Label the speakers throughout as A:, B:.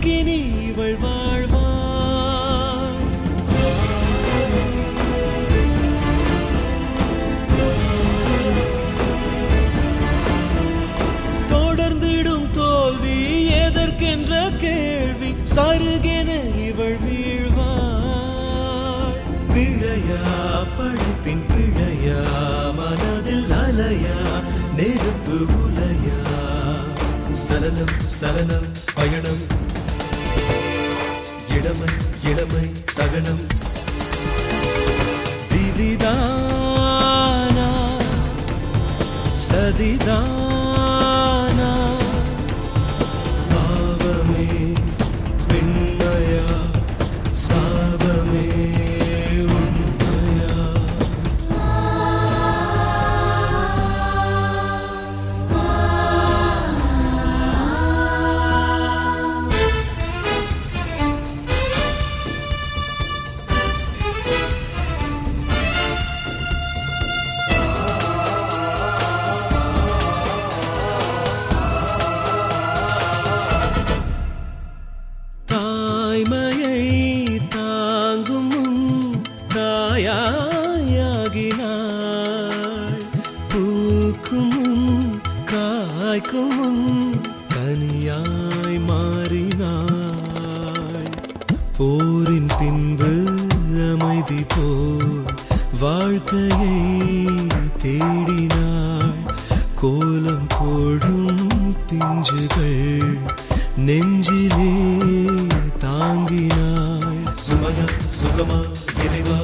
A: எனக்கினி இவள் வாழ்வாள். தொடர்ந்திடும் தோல்வி எதற்கென்ற கேள்வி, சருகென இவள் வீழ்வாள். பிழையா படிப்பின் பிழையா, மனதில் அலையா நெருப்பு உலையா, சலனம் சலனம் பயணம், இளமை இளமை தகனம். விதிதானா சதிதானா, பாவமே பெண்மையா சாபமே உண்மையா. தாய்மையை தாங்கும் தாயாகினாள், பூக்கும் காய்க்கும் கனியாய் மாறினாள். போரின் பின்பு அமைதி போல் வாழ்க்கையை தேடினாள். கோலம் போடும் பிஞ்சுகள் நெஞ்சிலே தாங்கினாள். சுமயா சுகமா இறைவா,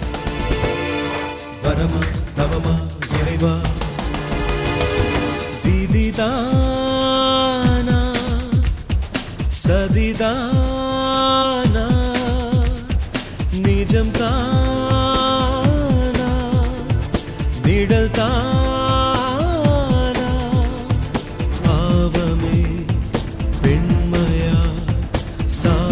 A: வரமா தவமா இறைவா. விதிதானா சதிதானா, நிஜம் தானா நிழல் தானா, பாவமே பெண்மையா சா